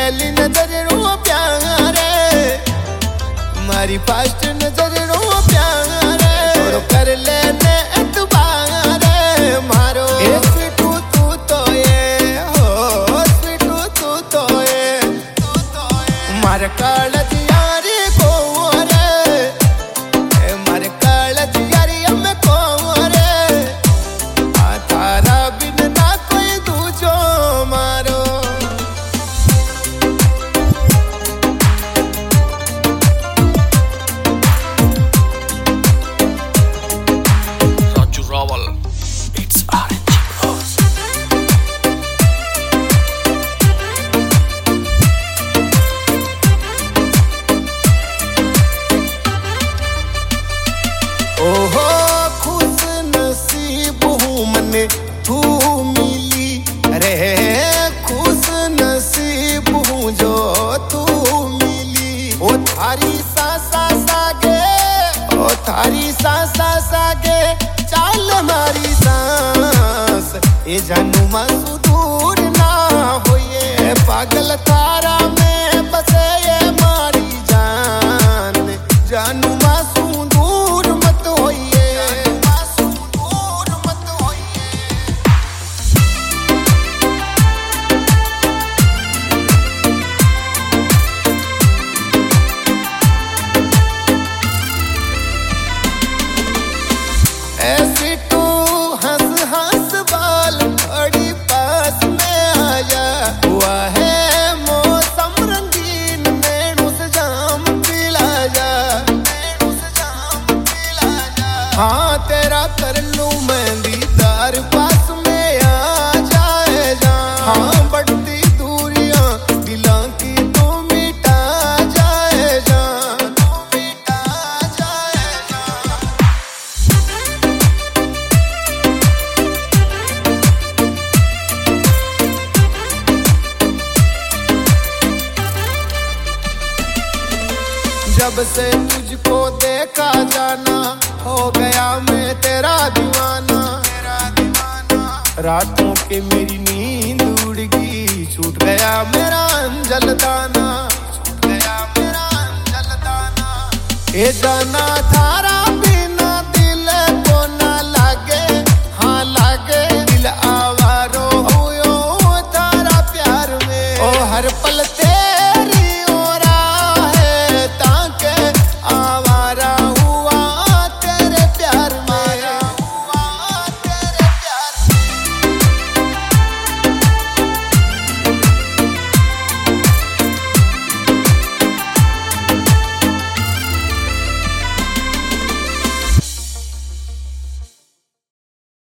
पहली नजर रो प्यार मारी फर्स्ट नजर रो प्यार थोड़ो कर लेने एतबार मारो स्वीटू तू तो ये हो स्वीटू तू तो ये मार कालज यारी को रे मार कालज यारी हमें को रे आ तारा बिन ना कोई दूजो मारो Raval, it's RNG Bros. ओहो खुश नसीब हूँ मने तू मिली अरे खुश नसीब हूँ जो तू मिली ओ थारी सासा सागे ओ थारी सासा सागे चाल मारी सांस ये जानू मासू दूर ना होए पागल तारा में बसे ये मारी जान जानू मासू दूर मत होइए मासू दूर मत होइए ऐसी तू हंस हंस बाल बड़ी पास में आया हुआ है मौसम रंगीन नैनों से जाम पिला जा हाँ तेरा कर लूं मैं दीदार पास में आ जाए जा हाँ बढ़ती दूरियां दिलों की तू मिटा जाए जा तू मिटा जाए जा जब से तुझको देखा जाना हो गया मैं तेरा दीवाना रातों के मेरी नींद उड़ गई छूट गया मेरा अंजल दाना छूट गया मेरा अंजल दाना ये जाना था